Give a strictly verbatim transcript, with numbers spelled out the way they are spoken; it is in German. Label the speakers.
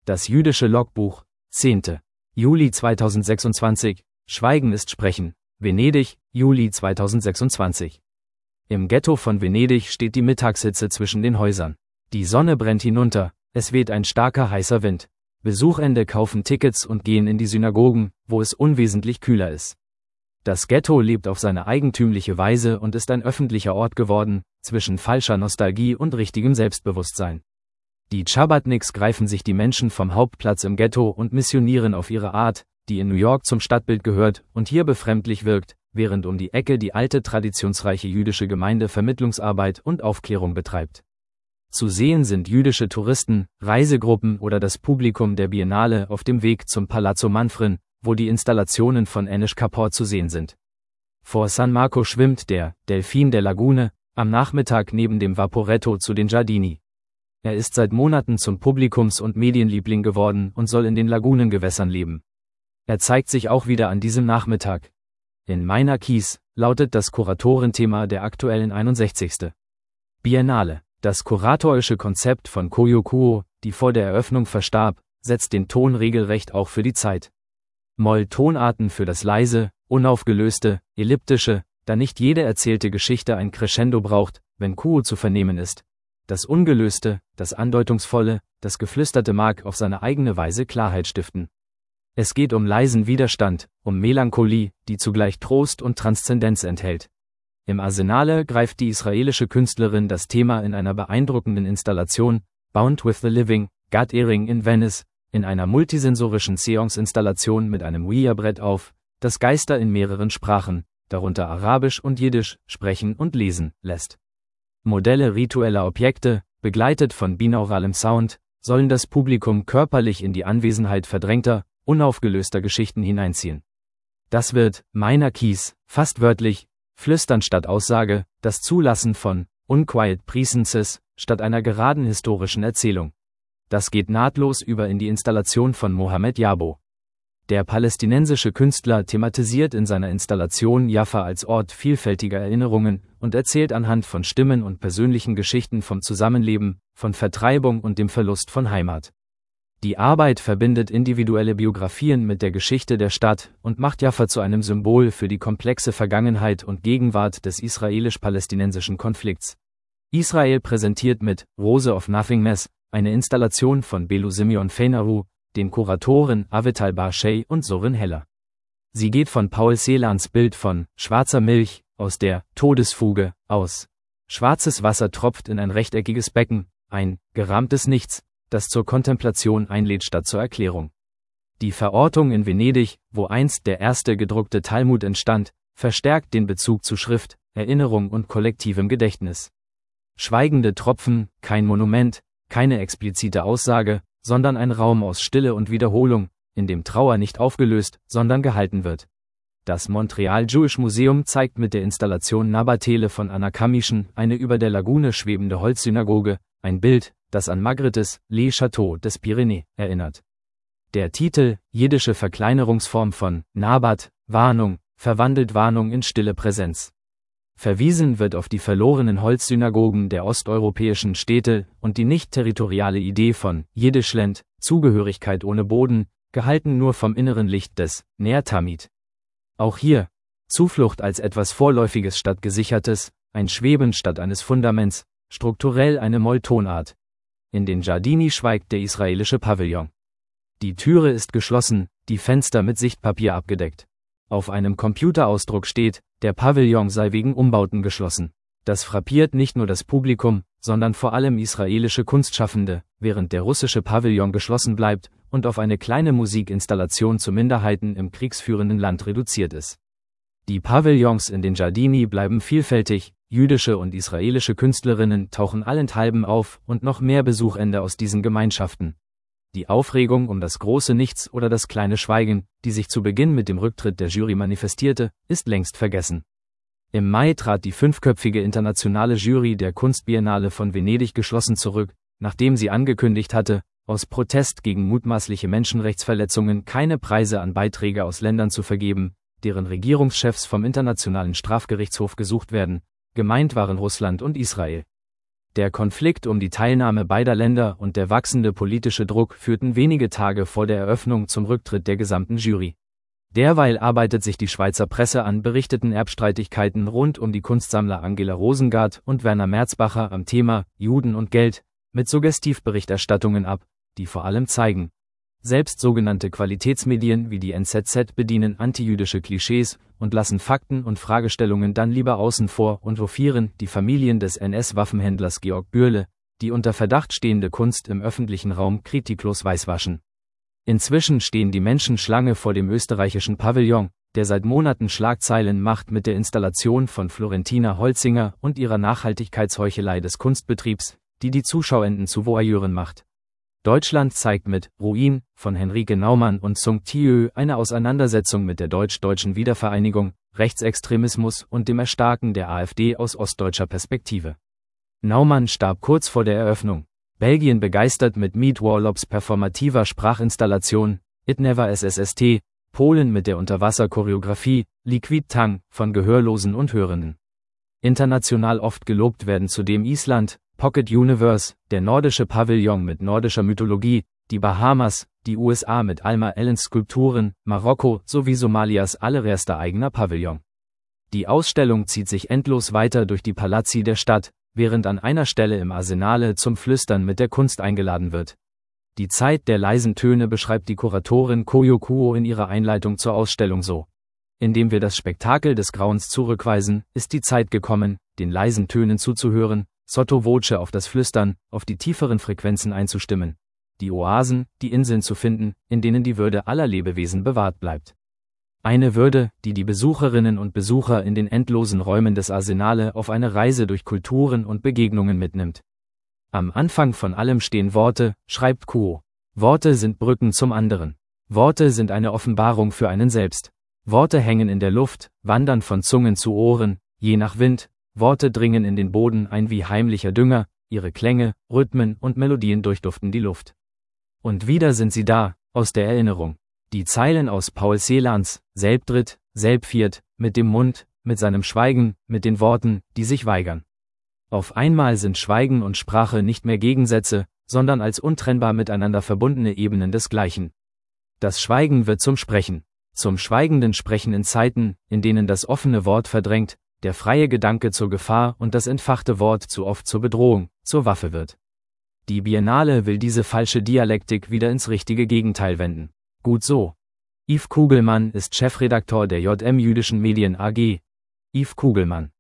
Speaker 1: Das jüdische Logbuch, zehnter Juli zweitausendsechsundzwanzig, Schweigen ist Sprechen, Venedig, Juli zweitausendsechsundzwanzig. Im Ghetto von Venedig steht die Mittagshitze zwischen den Häusern. Die Sonne brennt hinunter, es weht ein starker heißer Wind. Besuchende kaufen Tickets und gehen in die Synagogen, wo es unwesentlich kühler ist. Das Ghetto lebt auf seine eigentümliche Weise und ist ein öffentlicher Ort geworden, zwischen falscher Nostalgie und richtigem Selbstbewusstsein. Die Chabadniks greifen sich die Menschen vom Hauptplatz im Ghetto und missionieren auf ihre Art, die in New York zum Stadtbild gehört und hier befremdlich wirkt, während um die Ecke die alte traditionsreiche jüdische Gemeinde Vermittlungsarbeit und Aufklärung betreibt. Zu sehen sind jüdische Touristen, Reisegruppen oder das Publikum der Biennale auf dem Weg zum Palazzo Manfrin, wo die Installationen von Anish Kapoor zu sehen sind. Vor San Marco schwimmt der Delfin der Lagune am Nachmittag neben dem Vaporetto zu den Giardini. Er ist seit Monaten zum Publikums- und Medienliebling geworden und soll in den Lagunengewässern leben. Er zeigt sich auch wieder an diesem Nachmittag. In Meiner Kies lautet das Kuratorenthema der aktuellen einundsechzigsten Biennale. Das kuratorische Konzept von Koyo Kuo, die vor der Eröffnung verstarb, setzt den Ton regelrecht auch für die Zeit. Moll-Tonarten für das leise, unaufgelöste, elliptische, da nicht jede erzählte Geschichte ein Crescendo braucht, wenn Kuo zu vernehmen ist. Das Ungelöste, das Andeutungsvolle, das Geflüsterte mag auf seine eigene Weise Klarheit stiften. Es geht um leisen Widerstand, um Melancholie, die zugleich Trost und Transzendenz enthält. Im Arsenale greift die israelische Künstlerin das Thema in einer beeindruckenden Installation, Bound with the Living, God Earring in Venice, in einer multisensorischen Seance-Installation mit einem Ouija-Brett auf, das Geister in mehreren Sprachen, darunter Arabisch und Jiddisch, sprechen und lesen lässt. Modelle ritueller Objekte, begleitet von binauralem Sound, sollen das Publikum körperlich in die Anwesenheit verdrängter, unaufgelöster Geschichten hineinziehen. Das wird, Meiner Kies, fast wörtlich, Flüstern statt Aussage, das Zulassen von Unquiet Presences statt einer geraden historischen Erzählung. Das geht nahtlos über in die Installation von Mohamed Yabo. Der palästinensische Künstler thematisiert in seiner Installation Jaffa als Ort vielfältiger Erinnerungen und erzählt anhand von Stimmen und persönlichen Geschichten vom Zusammenleben, von Vertreibung und dem Verlust von Heimat. Die Arbeit verbindet individuelle Biografien mit der Geschichte der Stadt und macht Jaffa zu einem Symbol für die komplexe Vergangenheit und Gegenwart des israelisch-palästinensischen Konflikts. Israel präsentiert mit Rose of Nothingness eine Installation von Belu Simeon Feinaru, den Kuratoren Avital Bar-Shei und Soren Heller. Sie geht von Paul Celans Bild von schwarzer Milch aus der Todesfuge aus. Schwarzes Wasser tropft in ein rechteckiges Becken, ein gerahmtes Nichts, das zur Kontemplation einlädt statt zur Erklärung. Die Verortung in Venedig, wo einst der erste gedruckte Talmud entstand, verstärkt den Bezug zu Schrift, Erinnerung und kollektivem Gedächtnis. Schweigende Tropfen, kein Monument, keine explizite Aussage, sondern ein Raum aus Stille und Wiederholung, in dem Trauer nicht aufgelöst, sondern gehalten wird. Das Montreal Jewish Museum zeigt mit der Installation Nabatele von Anna Kamischen eine über der Lagune schwebende Holzsynagoge, ein Bild, das an Magrittes Les Châteaux des Pyrénées erinnert. Der Titel, jiddische Verkleinerungsform von Nabat, Warnung, verwandelt Warnung in stille Präsenz. Verwiesen wird auf die verlorenen Holzsynagogen der osteuropäischen Städte und die nicht-territoriale Idee von Jiddischland, Zugehörigkeit ohne Boden, gehalten nur vom inneren Licht des Ner Tamid. Auch hier, Zuflucht als etwas Vorläufiges statt Gesichertes, ein Schweben statt eines Fundaments, strukturell eine Molltonart. In den Giardini schweigt der israelische Pavillon. Die Türe ist geschlossen, die Fenster mit Sichtpapier abgedeckt. Auf einem Computerausdruck steht, der Pavillon sei wegen Umbauten geschlossen. Das frappiert nicht nur das Publikum, sondern vor allem israelische Kunstschaffende, während der russische Pavillon geschlossen bleibt und auf eine kleine Musikinstallation zu Minderheiten im kriegsführenden Land reduziert ist. Die Pavillons in den Giardini bleiben vielfältig, jüdische und israelische Künstlerinnen tauchen allenthalben auf und noch mehr Besuchende aus diesen Gemeinschaften. Die Aufregung um das große Nichts oder das kleine Schweigen, die sich zu Beginn mit dem Rücktritt der Jury manifestierte, ist längst vergessen. Im Mai trat die fünfköpfige internationale Jury der Kunstbiennale von Venedig geschlossen zurück, nachdem sie angekündigt hatte, aus Protest gegen mutmaßliche Menschenrechtsverletzungen keine Preise an Beiträge aus Ländern zu vergeben, deren Regierungschefs vom Internationalen Strafgerichtshof gesucht werden. Gemeint waren Russland und Israel. Der Konflikt um die Teilnahme beider Länder und der wachsende politische Druck führten wenige Tage vor der Eröffnung zum Rücktritt der gesamten Jury. Derweil arbeitet sich die Schweizer Presse an berichteten Erbstreitigkeiten rund um die Kunstsammler Angela Rosengart und Werner Merzbacher am Thema Juden und Geld mit Suggestivberichterstattungen ab, die vor allem zeigen: Selbst sogenannte Qualitätsmedien wie die N Z Z bedienen antijüdische Klischees und lassen Fakten und Fragestellungen dann lieber außen vor und hofieren die Familien des N S-Waffenhändlers Georg Bürle, die unter Verdacht stehende Kunst im öffentlichen Raum kritiklos weißwaschen. Inzwischen stehen die Menschen Schlange vor dem österreichischen Pavillon, der seit Monaten Schlagzeilen macht mit der Installation von Florentina Holzinger und ihrer Nachhaltigkeitsheuchelei des Kunstbetriebs, die die Zuschauenden zu Voyeuren macht. Deutschland zeigt mit Ruin von Henrike Naumann und Sung Tieu eine Auseinandersetzung mit der deutsch-deutschen Wiedervereinigung, Rechtsextremismus und dem Erstarken der AfD aus ostdeutscher Perspektive. Naumann starb kurz vor der Eröffnung. Belgien begeistert mit Meat Warlops performativer Sprachinstallation, It Never S S S T, Polen mit der Unterwasser-Choreografie, Liquid Tongue, von Gehörlosen und Hörenden. International oft gelobt werden zudem Island, Pocket Universe, der nordische Pavillon mit nordischer Mythologie, die Bahamas, die U S A mit Alma Ellens Skulpturen, Marokko sowie Somalias allererster eigener Pavillon. Die Ausstellung zieht sich endlos weiter durch die Palazzi der Stadt, während an einer Stelle im Arsenale zum Flüstern mit der Kunst eingeladen wird. Die Zeit der leisen Töne beschreibt die Kuratorin Koyo Kuo in ihrer Einleitung zur Ausstellung so: Indem wir das Spektakel des Grauens zurückweisen, ist die Zeit gekommen, den leisen Tönen zuzuhören, sotto voce auf das Flüstern, auf die tieferen Frequenzen einzustimmen, die Oasen, die Inseln zu finden, in denen die Würde aller Lebewesen bewahrt bleibt. Eine Würde, die die Besucherinnen und Besucher in den endlosen Räumen des Arsenale auf eine Reise durch Kulturen und Begegnungen mitnimmt. Am Anfang von allem stehen Worte, schreibt Kuo. Worte sind Brücken zum anderen. Worte sind eine Offenbarung für einen selbst. Worte hängen in der Luft, wandern von Zungen zu Ohren, je nach Wind. Worte dringen in den Boden ein wie heimlicher Dünger, ihre Klänge, Rhythmen und Melodien durchduften die Luft. Und wieder sind sie da, aus der Erinnerung. Die Zeilen aus Paul Celans, Selbdritt, Selbviert, mit dem Mund, mit seinem Schweigen, mit den Worten, die sich weigern. Auf einmal sind Schweigen und Sprache nicht mehr Gegensätze, sondern als untrennbar miteinander verbundene Ebenen des Gleichen. Das Schweigen wird zum Sprechen, zum schweigenden Sprechen in Zeiten, in denen das offene Wort verdrängt, der freie Gedanke zur Gefahr und das entfachte Wort zu oft zur Bedrohung, zur Waffe wird. Die Biennale will diese falsche Dialektik wieder ins richtige Gegenteil wenden. Gut so. Yves Kugelmann ist Chefredaktor der J M Jüdischen Medien A G. Yves Kugelmann